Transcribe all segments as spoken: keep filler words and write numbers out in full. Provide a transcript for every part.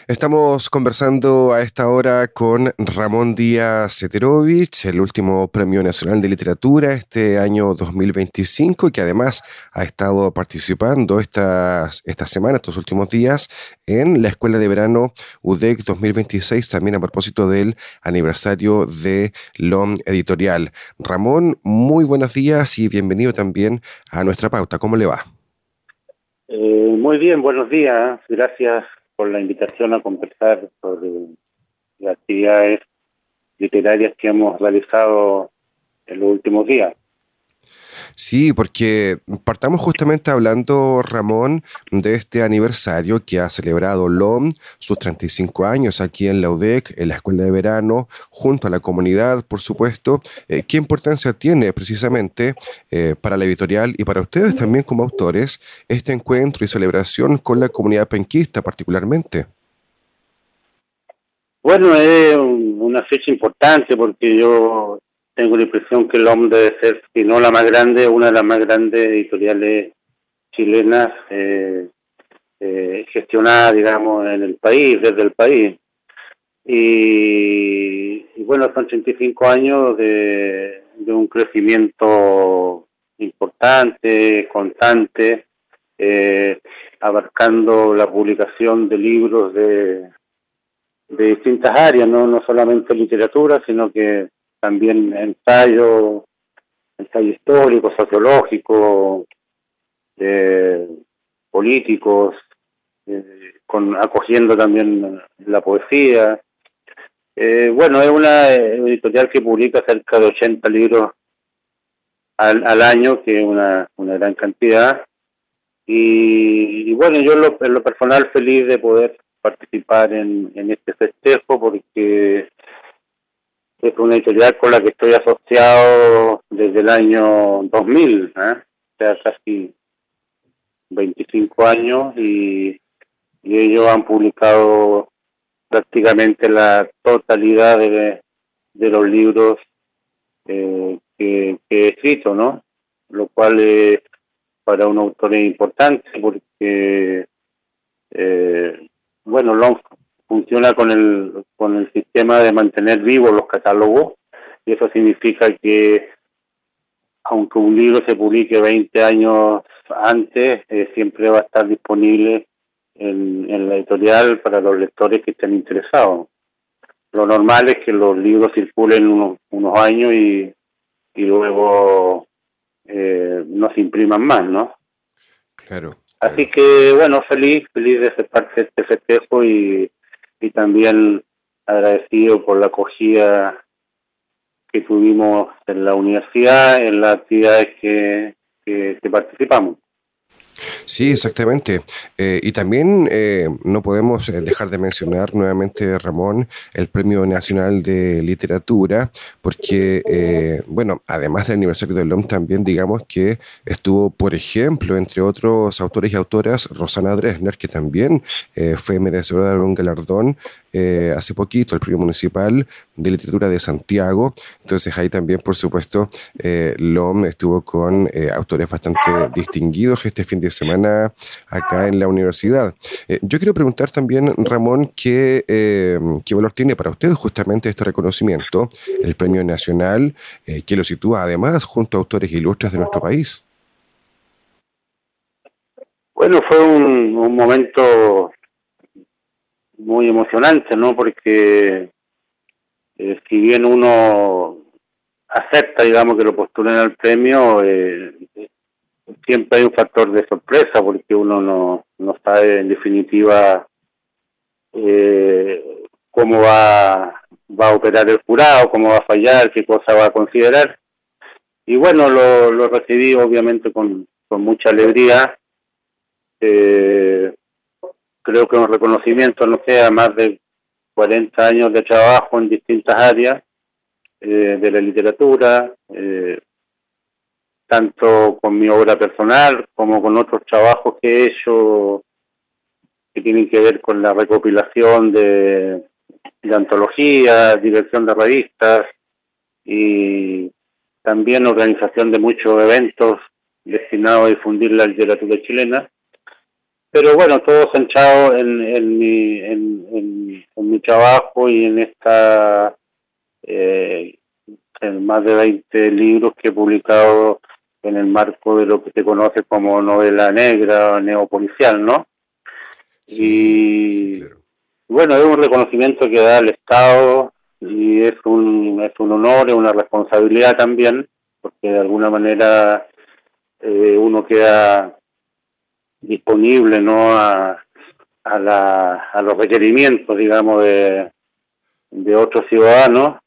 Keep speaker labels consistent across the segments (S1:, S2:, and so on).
S1: Estamos conversando a esta hora con Ramón Díaz Seterovich, el último Premio Nacional de Literatura este año dos mil veinticinco, y que además ha estado participando estas, esta semana, estos últimos días, en la Escuela de Verano U D E C dos mil veintiséis, también a propósito del aniversario de L O M Editorial. Ramón, muy buenos días y bienvenido también a nuestra pauta. ¿Cómo le va?
S2: Eh, muy bien, buenos días. Gracias por la invitación a conversar sobre las actividades literarias que hemos realizado en los últimos días.
S1: Sí, porque partamos justamente hablando, Ramón, de este aniversario que ha celebrado L O M, sus treinta y cinco años aquí en la U D E C, en la Escuela de Verano, junto a la comunidad, por supuesto. Eh, ¿Qué importancia tiene precisamente eh, para la editorial y para ustedes también como autores este encuentro y celebración con la comunidad penquista particularmente?
S2: Bueno, es un- una fecha importante porque yo tengo la impresión que el L O M debe ser, si no la más grande, una de las más grandes editoriales chilenas eh, eh, gestionadas, digamos, en el país, desde el país. Y, y bueno, son treinta y cinco años de, de un crecimiento importante, constante, eh, abarcando la publicación de libros de, de distintas áreas, ¿no? No solamente literatura, sino que también ensayo, ensayo histórico, sociológico, eh, políticos, eh, con, acogiendo también la poesía. Eh, bueno, es una editorial que publica cerca de ochenta libros al, al año, que es una, una gran cantidad. Y, y bueno, yo en lo, en lo personal feliz de poder participar en, en este festejo porque es una editorial con la que estoy asociado desde el año dos mil, ¿eh? O sea, casi veinticinco años y, y ellos han publicado prácticamente la totalidad de, de los libros eh, que, que he escrito, ¿no? Lo cual eh, para un autor es importante porque, eh, bueno, L O M funciona con el, con el sistema de mantener vivos los catálogos y eso significa que aunque un libro se publique veinte años antes, eh, siempre va a estar disponible en, en la editorial para los lectores que estén interesados. Lo normal es que los libros circulen unos, unos años y, y luego eh, no se impriman más, ¿no?
S1: Claro,
S2: Así
S1: claro.
S2: que, bueno, feliz, feliz de ser parte de este festejo y, y también agradecido por la acogida que tuvimos en la universidad, en las actividades que, que, que participamos.
S1: Sí, exactamente. Eh, y también eh, no podemos eh, dejar de mencionar nuevamente, Ramón, el Premio Nacional de Literatura, porque, eh, bueno, además del aniversario del L O M, también digamos que estuvo, por ejemplo, entre otros autores y autoras, Rosana Dresner, que también eh, fue merecedora de un galardón eh, hace poquito, el Premio Municipal de Literatura de Santiago. Entonces ahí también, por supuesto, eh, L O M estuvo con eh, autores bastante distinguidos este fin de semana acá en la universidad. Eh, yo quiero preguntar también, Ramón, ¿qué, eh, qué valor tiene para usted justamente este reconocimiento, el Premio Nacional, eh, que lo sitúa además junto a autores ilustres de nuestro país?
S2: Bueno, fue un, un momento muy emocionante, ¿no? Porque eh, si bien uno acepta, digamos, que lo postulen al premio, eh, siempre hay un factor de sorpresa porque uno no, no sabe en definitiva eh, cómo va, va a operar el jurado, cómo va a fallar, qué cosa va a considerar. Y bueno, lo, lo recibí obviamente con, con mucha alegría. Eh, creo que un reconocimiento, no sé, a más de cuarenta años de trabajo en distintas áreas eh, de la literatura, eh, tanto con mi obra personal como con otros trabajos que he hecho que tienen que ver con la recopilación de, de antologías, dirección de revistas y también organización de muchos eventos destinados a difundir la literatura chilena. pero bueno, todo centrado en, en, mi, en, en, en mi trabajo y en esta eh, en más de veinte libros que he publicado en el marco de lo que se conoce como novela negra, neopolicial, ¿no?
S1: Sí, sí,
S2: Y
S1: claro.
S2: bueno, es un reconocimiento que da el Estado y es un, es un honor, es una responsabilidad también, porque de alguna manera eh, uno queda disponible, ¿no?, a, a, la, a los requerimientos, digamos, de, de otros ciudadanos.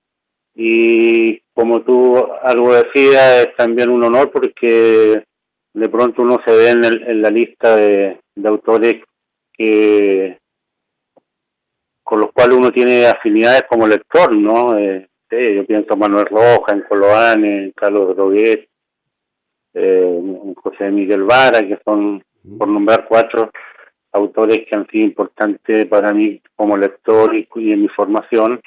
S2: Y como tú algo decías, es también un honor porque de pronto uno se ve en, el, en la lista de, de autores que con los cuales uno tiene afinidades como lector, ¿no? Eh, sí, yo pienso en Manuel Rojas, en Coloane, en Carlos Droguet, eh, en José Miguel Vara, que son, por nombrar cuatro autores que han sido importantes para mí como lector y, y en mi formación.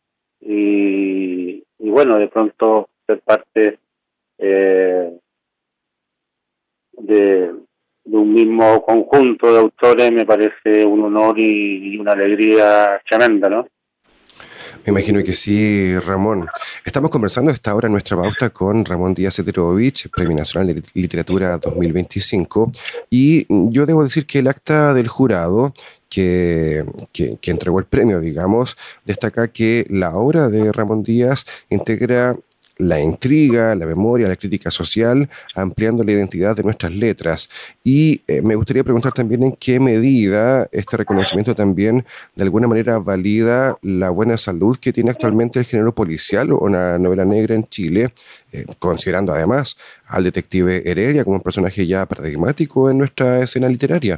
S2: Y, y bueno, de pronto ser parte eh, de, de un mismo conjunto de autores me parece un honor y, y una alegría tremenda, ¿no?
S1: Me imagino que sí, Ramón. Estamos conversando a esta hora en nuestra pauta con Ramón Díaz Heterovich, Premio Nacional de Literatura dos mil veinticinco, y yo debo decir que el acta del jurado que, que, que entregó el premio, digamos, destaca que la obra de Ramón Díaz integra la intriga, la memoria, la crítica social, ampliando la identidad de nuestras letras. Y eh, me gustaría preguntar también en qué medida este reconocimiento también de alguna manera valida la buena salud que tiene actualmente el género policial o una novela negra en Chile, eh, considerando además al detective Heredia como un personaje ya paradigmático en nuestra escena literaria.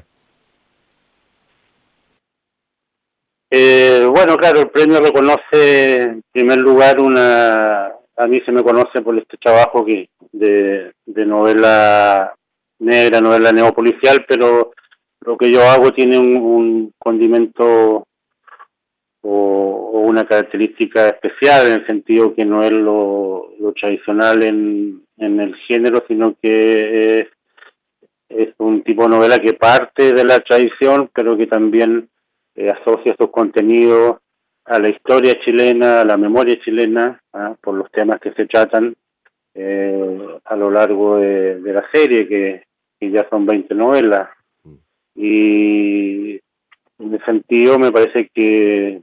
S2: Eh, bueno, claro, el premio reconoce en primer lugar una, a mí se me conoce por este trabajo que de, de novela negra, novela neopolicial, pero lo que yo hago tiene un, un condimento o, o una característica especial en el sentido que no es lo, lo tradicional en, en el género, sino que es, es un tipo de novela que parte de la tradición, pero que también eh, asocia sus contenidos a la historia chilena, a la memoria chilena, ¿ah?, por los temas que se tratan eh, a lo largo de, de la serie, que, que ya son veinte novelas. Y en ese sentido me parece que,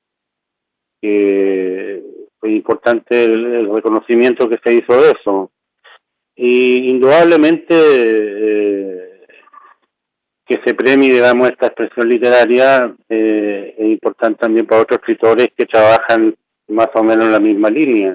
S2: que fue importante el, el reconocimiento que se hizo de eso. Y indudablemente eh, que se premie, digamos, esta expresión literaria eh, es importante también para otros escritores que trabajan más o menos en la misma línea.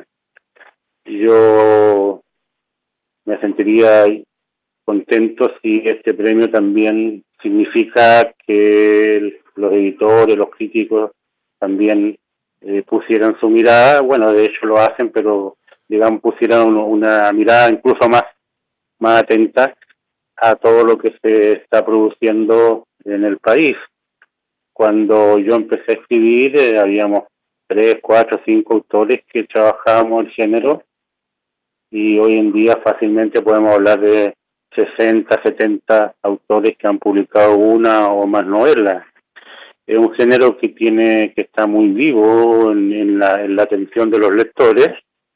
S2: Yo me sentiría contento si este premio también significa que los editores, los críticos también eh, pusieran su mirada. Bueno, de hecho lo hacen, pero digamos pusieran una mirada incluso más, más atenta a todo lo que se está produciendo en el país. Cuando yo empecé a escribir, eh, habíamos tres, cuatro, cinco autores que trabajábamos el género y hoy en día fácilmente podemos hablar de sesenta, setenta autores que han publicado una o más novelas. Es un género que tiene que está muy vivo en, en, la, en la atención de los lectores.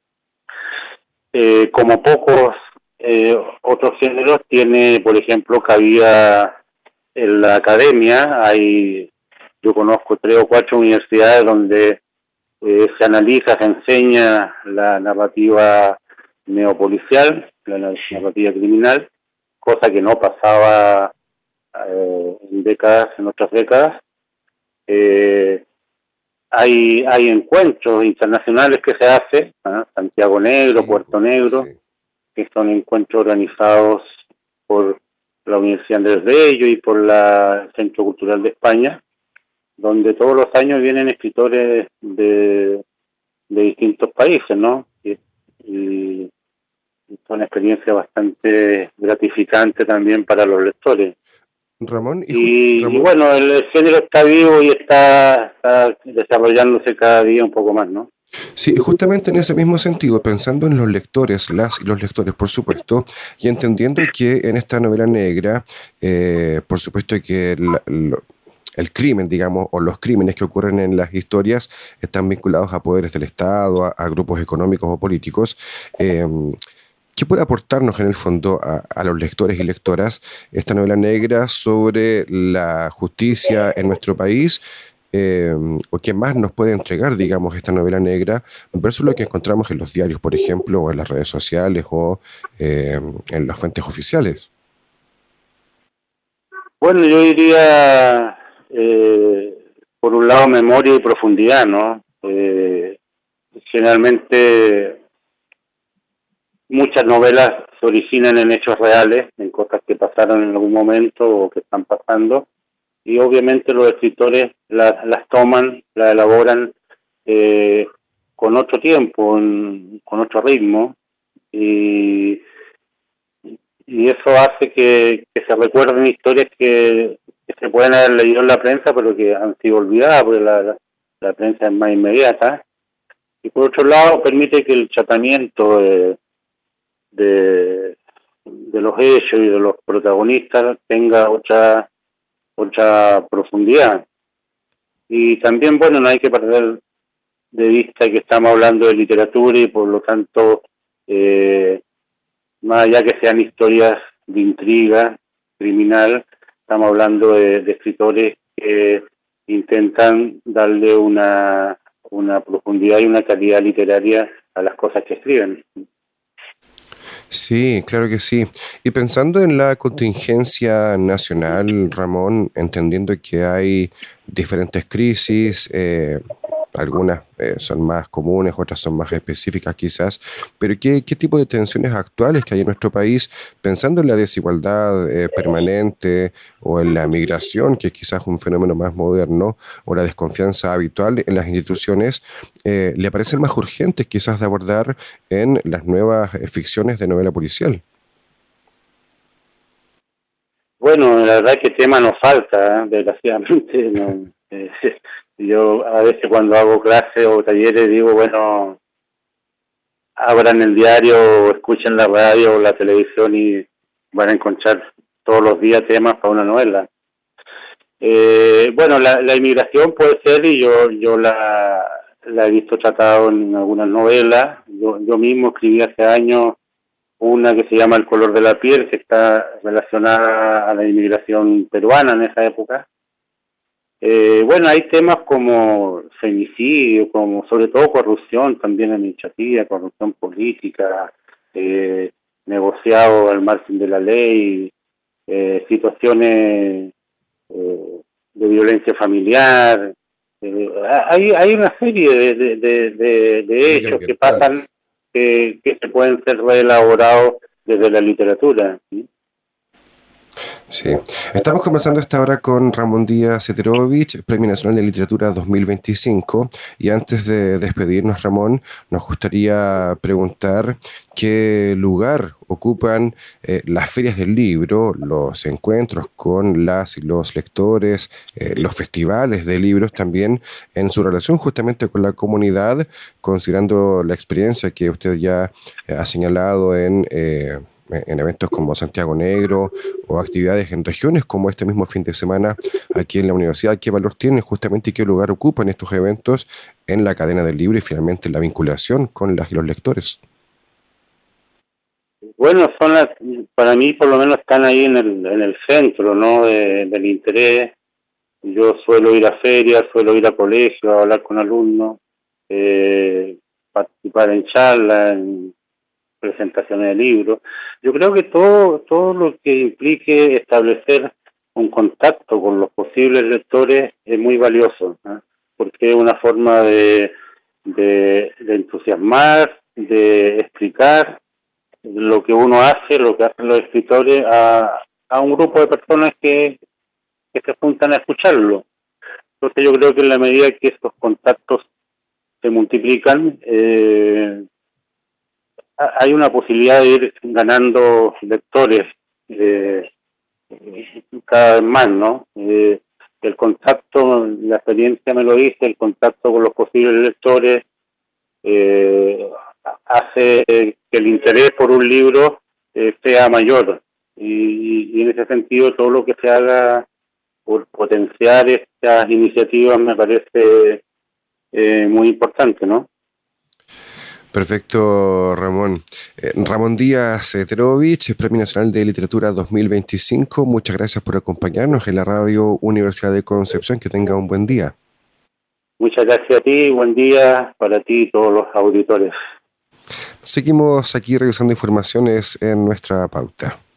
S2: Eh, como pocos eh, otros géneros tiene, por ejemplo, cabida en la academia. Hay, yo conozco tres o cuatro universidades donde eh, se analiza, se enseña la narrativa neopolicial, la narrativa criminal, cosa que no pasaba eh, en décadas, en otras décadas. Eh, hay hay encuentros internacionales que se hacen, ¿eh? Santiago Negro,
S1: Sí,
S2: Puerto Negro,
S1: sí.
S2: que son encuentros organizados por la Universidad Andrés Bello y por la el Centro Cultural de España, donde todos los años vienen escritores de, de distintos países, ¿no? Y, y son experiencias bastante gratificantes también para los lectores.
S1: Ramón, y ju-
S2: Y, y
S1: Ramón,
S2: bueno, el, el género está vivo y está, está desarrollándose cada día un poco más, ¿no?
S1: Sí, justamente en ese mismo sentido, pensando en los lectores, las y los lectores, por supuesto, y entendiendo que en esta novela negra, eh, por supuesto que la- lo- el crimen, digamos, o los crímenes que ocurren en las historias están vinculados a poderes del Estado, a, a grupos económicos o políticos. eh, ¿Qué puede aportarnos en el fondo a, a los lectores y lectoras esta novela negra sobre la justicia en nuestro país? Eh, o qué más nos puede entregar, digamos, esta novela negra versus lo que encontramos en los diarios, por ejemplo, o en las redes sociales o eh, en las fuentes oficiales.
S2: Bueno, yo diría, eh, por un lado, memoria y profundidad, ¿no? Eh, generalmente muchas novelas se originan en hechos reales, en cosas que pasaron en algún momento o que están pasando, y obviamente los escritores las, las toman, las elaboran eh, con otro tiempo, en, con otro ritmo, y, y eso hace que, que se recuerden historias que, que se pueden haber leído en la prensa, pero que han sido olvidadas, porque la, la, la prensa es más inmediata, y por otro lado permite que el tratamiento de, de, de los hechos y de los protagonistas tenga otra, otra profundidad. Y también, bueno, no hay que perder de vista que estamos hablando de literatura y por lo tanto, eh, más allá que sean historias de intriga criminal, estamos hablando de, de escritores que intentan darle una, una profundidad y una calidad literaria a las cosas que escriben.
S1: Sí, claro que sí. Y pensando en la contingencia nacional, Ramón, entendiendo que hay diferentes crisis, eh, algunas eh, son más comunes, otras son más específicas quizás, pero ¿qué, qué tipo de tensiones actuales que hay en nuestro país, pensando en la desigualdad eh, permanente o en la migración, que es quizás un fenómeno más moderno, o la desconfianza habitual en las instituciones, eh, le parecen más urgentes quizás de abordar en las nuevas eh, ficciones de novela policial?
S2: Bueno, la verdad que tema nos falta, ¿eh? Desgraciadamente. No, eh, yo a veces cuando hago clases o talleres digo, bueno, abran el diario o escuchen la radio o la televisión y van a encontrar todos los días temas para una novela. Eh, bueno, la, la inmigración puede ser y yo yo la, la he visto tratado en algunas novelas. Yo, yo mismo escribí hace años una que se llama El color de la piel, que está relacionada a la inmigración peruana en esa época. Eh, bueno, hay temas como femicidio, como sobre todo corrupción, también administrativa, corrupción política, eh, negociado al margen de la ley, eh, situaciones eh, de violencia familiar. Eh, hay, hay una serie de, de, de, de, de hechos que pasan que, que se pueden ser reelaborados desde la literatura, ¿sí?
S1: Sí. Estamos conversando esta hora con Ramón Díaz Seterovich, Premio Nacional de Literatura dos mil veinticinco. Y antes de despedirnos, Ramón, nos gustaría preguntar qué lugar ocupan eh, las ferias del libro, los encuentros con las y los lectores, eh, los festivales de libros también, en su relación justamente con la comunidad, considerando la experiencia que usted ya eh, ha señalado en... Eh, en eventos como Santiago Negro o actividades en regiones como este mismo fin de semana aquí en la universidad. ¿Qué valor tienen justamente y qué lugar ocupan estos eventos en la cadena del libro y finalmente la vinculación con las y los lectores?
S2: Bueno, son las, para mí por lo menos están ahí en el, en el centro, ¿no? De, del interés. Yo suelo ir a ferias, suelo ir a colegios, a hablar con alumnos, eh, participar en charlas, en presentaciones de libros. Yo creo que todo, todo lo que implique establecer un contacto con los posibles lectores es muy valioso, ¿eh? Porque es una forma de, de, de entusiasmar, de explicar lo que uno hace, lo que hacen los escritores a, a un grupo de personas que, que se juntan a escucharlo. Entonces yo creo que en la medida que estos contactos se multiplican, eh, hay una posibilidad de ir ganando lectores eh, cada vez más, ¿no? Eh, el contacto, la experiencia me lo dice, el contacto con los posibles lectores eh, hace que el interés por un libro eh, sea mayor. Y, y en ese sentido, todo lo que se haga por potenciar estas iniciativas me parece eh, muy importante, ¿no?
S1: Perfecto, Ramón. Eh, Ramón Díaz Terovich, Premio Nacional de Literatura dos mil veinticinco. Muchas gracias por acompañarnos en la Radio Universidad de Concepción. Que tenga un buen día.
S2: Muchas gracias a ti, buen día para ti y todos los auditores.
S1: Seguimos aquí revisando informaciones en nuestra pauta.